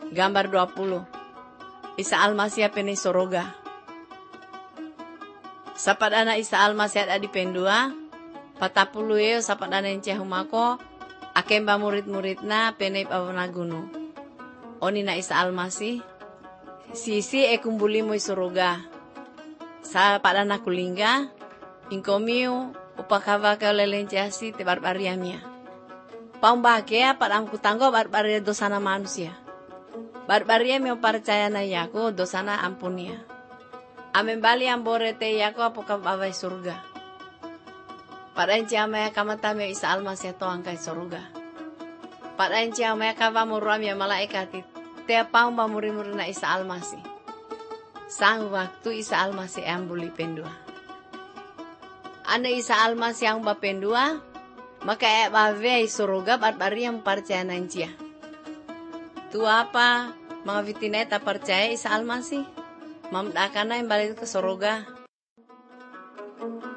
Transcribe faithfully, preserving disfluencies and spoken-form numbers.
Gambar dua puluh. Isa Almasih pene soroga. Sapadana Isa Almasih ada di pendua, patapulu yo sapadana ence humako, akemba murid-muridna pene pawanagunu. Oni na Isa Almasih, sisi e kumbuli mo soroga. Sapadana kulingga, inkomiu upakava ka lelencasi te barbariamia. Pambakea padang kutanggo barbaria dosana manusia. Barbaria mi percaya na yako dosana ampunia. Amembali ambore te yako apoka bawai surga. Pada enci amaya kamata me Isa Almasih to angkai surga. Pada enci amaya kava muruam ya malaikat te pau muri-muri na Isa Almasih. Sang waktu Isa Almasih ambuli pendua. Ane Isa Almasih yang bapendua, maka e bawai surga barbaria percaya na encia. Tu apa mga vitineta percaya Isa Almasih? Mamdakana yang balik ke surga.